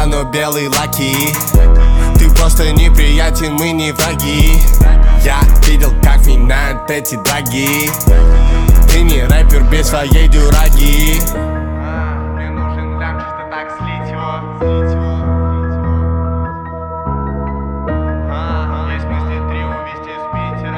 но белые лаки. Ты просто неприятен, мы не враги. Я видел, как меняют эти драги. Ты не рэпер без своей дюраги. Мне нужен лям, чисто так слить его. Есть мысли три увезти из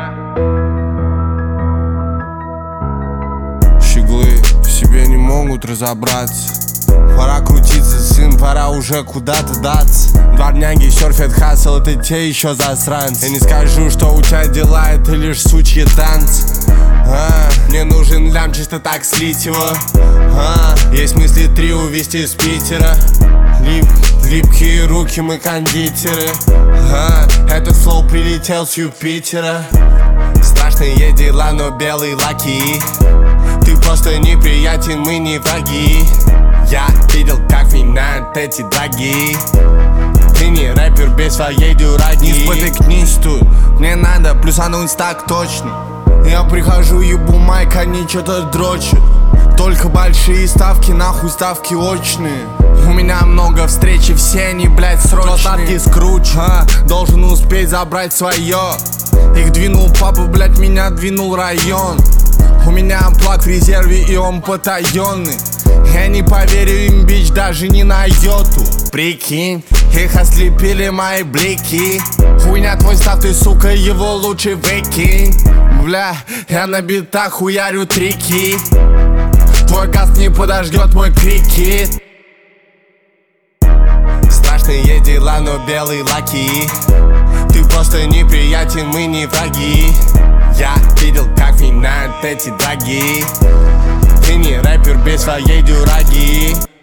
Питера. Щеглы в себе не могут разобраться. Пора крутиться, сын, пора уже куда-то даться. Дворняги серфят хасл, это те еще засранцы. Я не скажу, что у тебя дела, это лишь сучьи танцы. Мне нужен лям, чисто так слить его. Есть мысли три увезти из Питера. Липкие руки, мы кондитеры. Этот флоу прилетел с Юпитера. Страшные дела, но белые лаки. Ты просто неприятен, мы не враги. Я видел, как меняют эти драги. Ты не рэпер без своей дюраги. Не спотыкнись тут, мне надо плюсануть так точно. Я прихожу, ебу майк, они что-то дрочат. Только большие ставки, нахуй ставки очные. У меня много встреч и все они, блядь, срочные. Остатки скруч, должен успеть забрать свое. Их двинул папа, блядь, меня двинул район. У меня плак в резерве и он потаенный. Я не поверю им, бич, даже не на йоту. Прикинь, их ослепили мои блики. Хуйня твой став, ты, сука, его лучше выкинь. Бля, я на битах хуярю трики. Твой газ не подождет мой крикет. Страшные дела, но белые лаки. Ты просто неприятен, мы не враги. Я видел, как меняют эти драги. Ты не рэпер без своей дюраги.